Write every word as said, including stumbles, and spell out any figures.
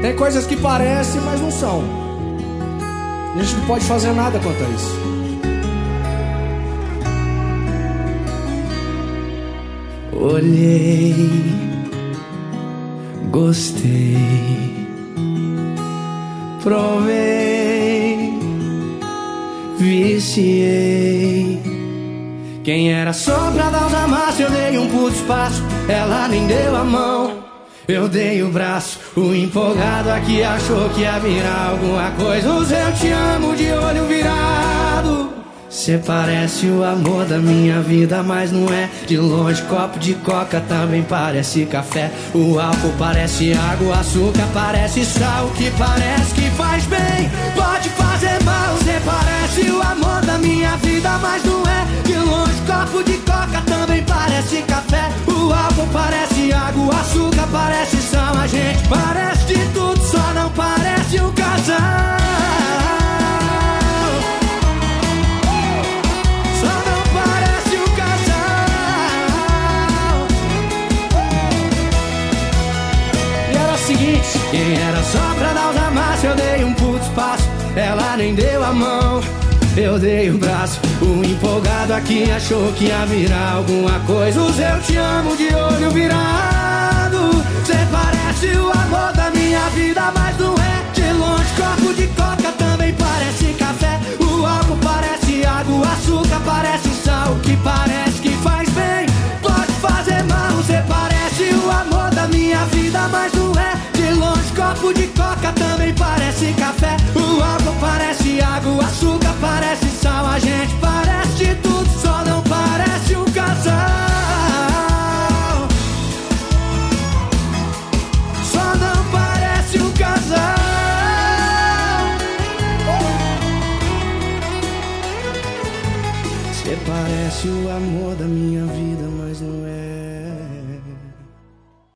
Tem coisas que parecem, mas não são. A gente não pode fazer nada quanto a isso. Olhei, gostei, provei, viciei. Quem era só pra dar os amassos, eu dei um puto espaço. Ela nem deu a mão, eu dei o braço. O empolgado aqui achou que ia virar alguma coisa. Os eu te amo de olho virado. Cê parece o amor da minha vida, mas não é. De longe copo de coca também parece café. O álcool parece água, o açúcar parece sal. O que parece que faz bem pode fazer mal. Cê parece o amor da minha vida, mas não é. De longe copo de coca também parece café. O álcool parece água, o açúcar parece sal. A gente parece de tudo, só não parece um casal. Quem era só pra dar os amassos, eu dei um puto espaço. Ela nem deu a mão, eu dei o braço. O empolgado aqui achou que ia virar alguma coisa. Os eu te amo de olho virado. Cê parece o amor da minha vida, mas não é. De longe copo de coca também parece café. O álcool parece água, o açúcar parece sal. O que parece que faz bem pode fazer mal. Cê parece o amor da minha vida, mas não é. De longe copo de coca também parece café. O álcool parece água, o açúcar parece sal. A gente parece de tudo, só não parece um casal. Só não parece um casal. Cê parece o amor da minha vida, mas não é.